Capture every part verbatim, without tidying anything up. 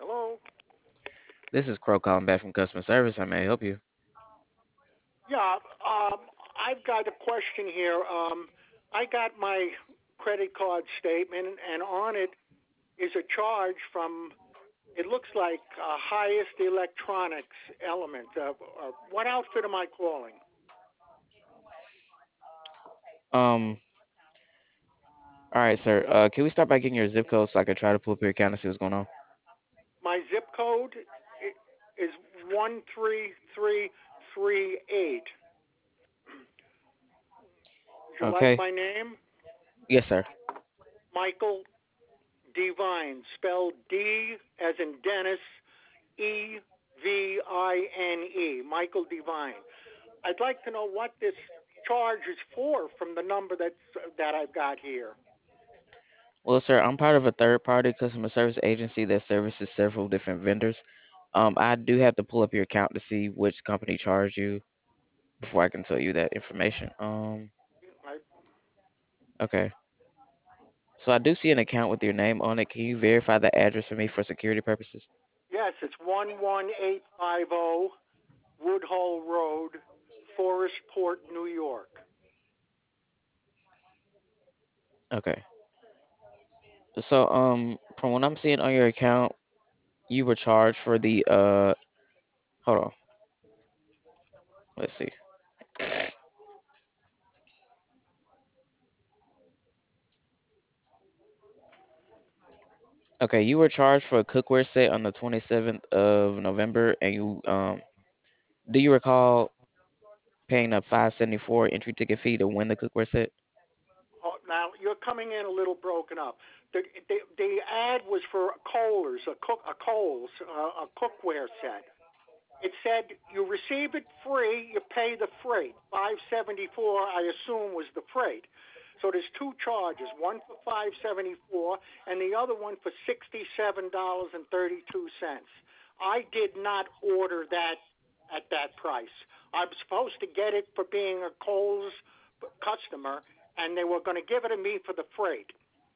Hello. This is Crow calling back from customer service. How may I help you? Yeah, um, I've got a question here. Um, I got my credit card statement, and on it is a charge from. It looks like uh, Highest Electronics Element. Uh, uh, what outfit am I calling? Um, all right, sir. Uh, can we start by getting your zip code so I can try to pull up your account and see what's going on? My zip code is one three three three eight. Would you like Okay. my name? Yes, sir. Michael Devine, spelled D as in Dennis, E V I N E, Michael Devine. I'd like to know what this charge is for from the number that's that I've got here. Well, sir, I'm part of a third-party customer service agency that services several different vendors. Um, I do have to pull up your account to see which company charged you before I can tell you that information. Um, I, okay. So I do see an account with your name on it. Can you verify the address for me for security purposes? yes, it's one one eight five zero Woodhull Road, Forestport, New York. Okay. So, um, from what I'm seeing on your account, you were charged for the uh, hold on. Let's see. Okay, you were charged for a cookware set on the twenty-seventh of November, and you um, do you recall paying a five seventy-four entry ticket fee to win the cookware set? Oh, now you're coming in a little broken up. The the, the ad was for Kohler's, a cook a Kohl's, uh, a cookware set. It said you receive it free, you pay the freight. five seventy-four, I assume, was the freight. So there's two charges, one for five seventy-four and the other one for sixty-seven dollars and thirty-two cents. I did not order that at that price. I'm supposed to get it for being a Kohl's customer, and they were going to give it to me for the freight.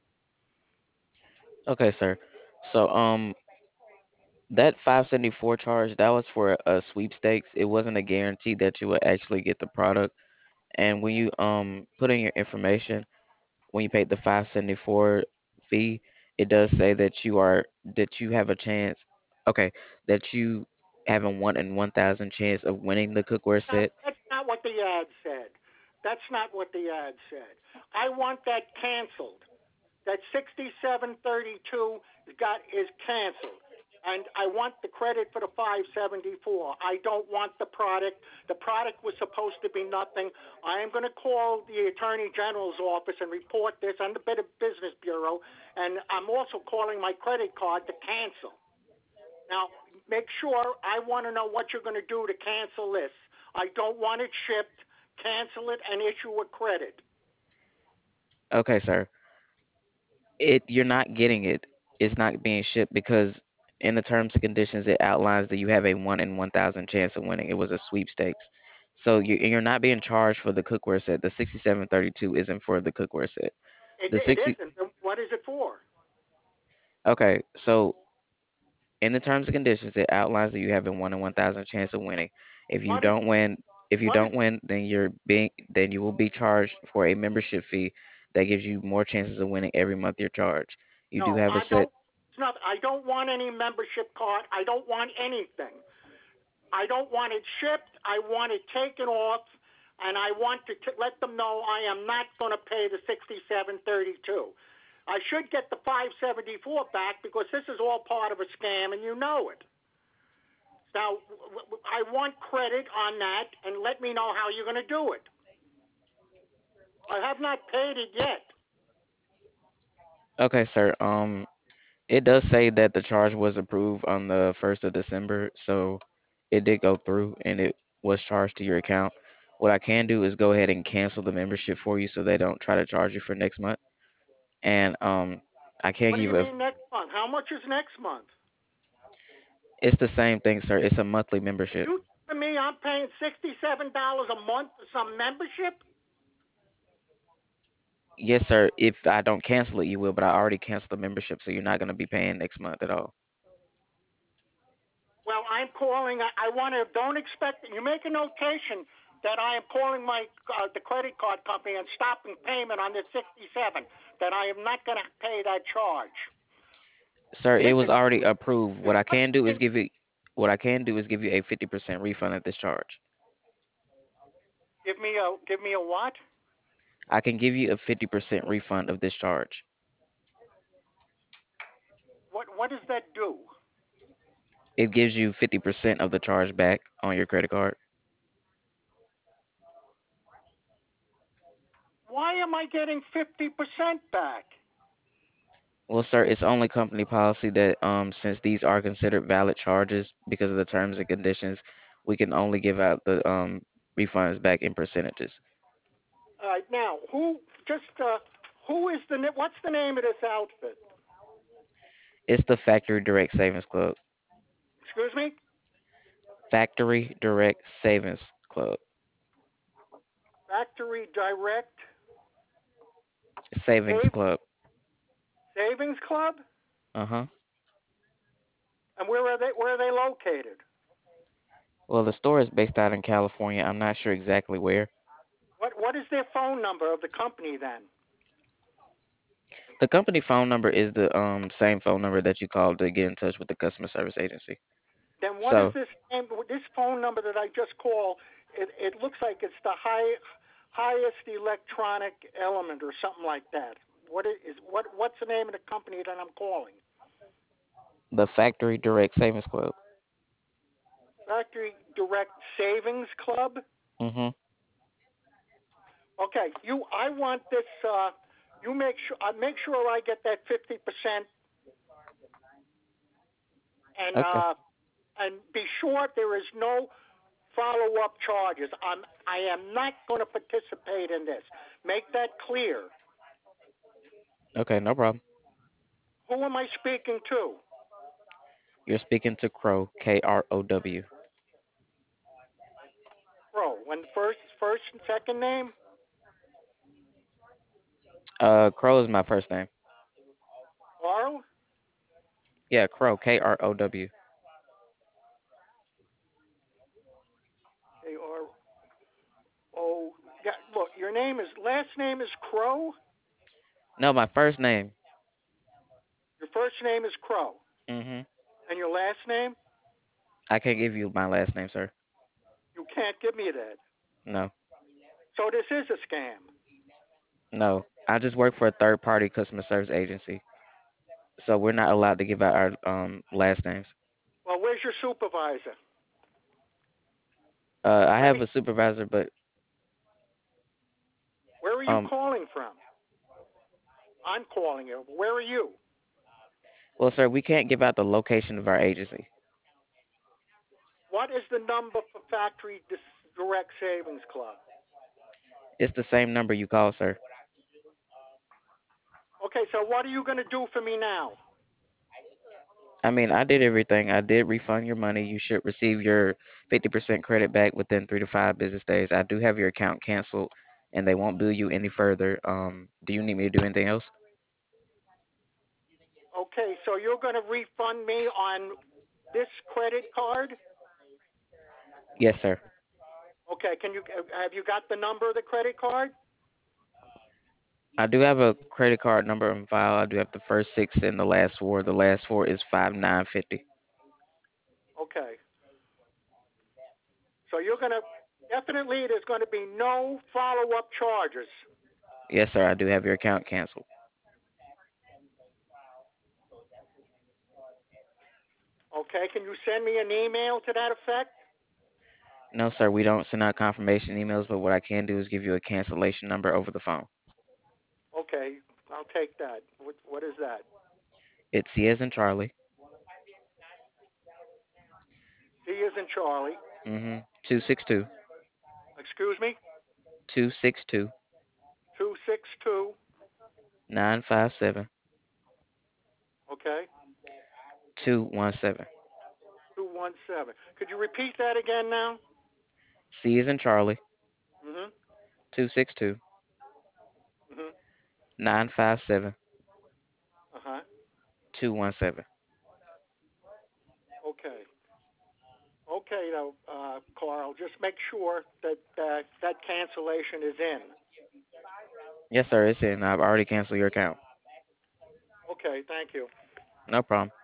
Okay, sir. So um, that five seventy-four charge that was for a sweepstakes. It wasn't a guarantee that you would actually get the product. And when you um put in your information, when you paid the five seventy-four fee, it does say that you are that you have a chance, okay, that you have a one in one thousand chance of winning the cookware Not, set. that's not what the ad said. That's not what the ad said. I want that canceled. That sixty-seven thirty-two got is canceled. And I want the credit for the five seventy-four. I don't want the product. The product was supposed to be nothing. I am going to call the Attorney General's office and report this on the Better Business Bureau. And I'm also calling my credit card to cancel. Now, make sure I want to know what you're going to do to cancel this. I don't want it shipped. Cancel it and issue a credit. Okay, sir. It you're not getting it. It's not being shipped because in the terms and conditions it outlines that you have a one in one thousand chance of winning. It was a sweepstakes. So you you're not being charged for the cookware set. The sixty-seven thirty-two isn't for the cookware set. It, The it sixty isn't. What is it for? Okay, so in the terms and conditions, it outlines that you have a one in one thousand chance of winning. If you What is don't win, if you what is don't win, then you're being then you will be charged for a membership fee that gives you more chances of winning every month you're charged. You do no? have a I set. don't. It's not. I don't want any membership card. I don't want anything. I don't want it shipped. I want it taken off, and I want to t- let them know I am not going to pay the sixty-seven thirty-two. I should get the five seventy-four back because this is all part of a scam, and you know it. Now, I want credit on that, and let me know how you're going to do it. I have not paid it yet. Okay, sir. Um, it does say that the charge was approved on the first of December, so it did go through and it was charged to your account. What I can do is go ahead and cancel the membership for you so they don't try to charge you for next month. And um, I can What do give you you a mean next month? How much is next month? It's the same thing, sir. It's a monthly Are membership. you telling me I'm paying sixty-seven dollars a month for some membership? Yes, sir. If I don't cancel it, you will, but I already canceled the membership, so you're not going to be paying next month at all. Well, I'm calling. I, I want to. Don't expect. You make a notation that I am calling my uh, the credit card company and stopping payment on the sixty-seven. That I am not going to pay that charge. Sir, it was Listen, already approved. you What I can do is listen. give you what I can do is give you a fifty percent refund of this charge. Give me a give me a what? I can give you a fifty percent refund of this charge. What what does that do? It gives you fifty percent of the charge back on your credit card. Why am I getting fifty percent back? Well, sir, it's only company policy that um since these are considered valid charges because of the terms and conditions, we can only give out the um refunds back in percentages. All right, now who just uh, who is the what's the name of this outfit? It's the Factory Direct Savings Club. Excuse me, Factory Direct Savings Club. Factory Direct Savings Save Club. Savings Club. Uh-huh. And where are they? Where are they located? Well, the store is based out in California. I'm not sure exactly where. What What is their phone number of the company then? The company phone number is the um same phone number that you called to get in touch with the customer service agency. Then what is So this name? This phone number that I just called? It It looks like it's the high highest electronic element or something like that. What is what What's the name of the company that I'm calling? the Factory Direct Savings Club. Factory Direct Savings Club. Mm-hmm. Okay, you. I want this. Uh, you make sure. I make sure I get that fifty percent, and Okay. uh, and be sure there is no follow-up charges. I'm. I am not going to participate in this. Make that clear. Okay, no problem. Who am I speaking to? You're speaking to Crow, K R O W. Bro, when first, first and second name, Uh, Crow is my first name. Carl. Yeah, Crow, K R O W. A R O. Yeah, look, your name is last name is Crow. No, my first name. Your first name is Crow, Mm-hmm. and your last name. I can't give you my last name, sir. You can't give me that. No, So this is a scam. no. I just work for a third party customer service agency. So we're not allowed to give out our um last names. Well, where's your supervisor? Uh, I Let have me. a supervisor, but Where are you um, calling from? I'm calling you. Where are you? well, sir, we can't give out the location of our agency. What is the number for Factory Direct Savings Club? It's the same number you call, sir. Okay, so what are you going to do for me now? I mean, I did everything. I did refund your money. You should receive your fifty percent credit back within three to five business days. I do have your account canceled, and they won't bill you any further. Um, do you need me to do anything else? Okay, so you're going to refund me on this credit card? Yes, sir. Okay, can you have you got the number of the credit card? I do have a credit card number on file. I do have the first six and the last four. The last four is five nine fifty. Okay. So you're going to definitely there's going to be no follow-up charges. Yes, sir. I do have your account canceled. Okay, can you send me an email to that effect? No, sir. We don't send out confirmation emails, but what I can do is give you a cancellation number over the phone. Okay, I'll take that. What, what is that? It's C as in Charlie. C is in Charlie. Mm-hmm. Two six two Excuse me? two six two two six two. nine five seven Okay. two one seven. two one seven. Could you repeat that again now? C is in Charlie. Mhm. Two six two Mhm. nine five seven Uh-huh. two one seven. Okay. Okay, though, uh, Carl, just make sure that uh, that cancellation is in. Yes, sir. It's in. I've already canceled your account. Okay, thank you. No problem.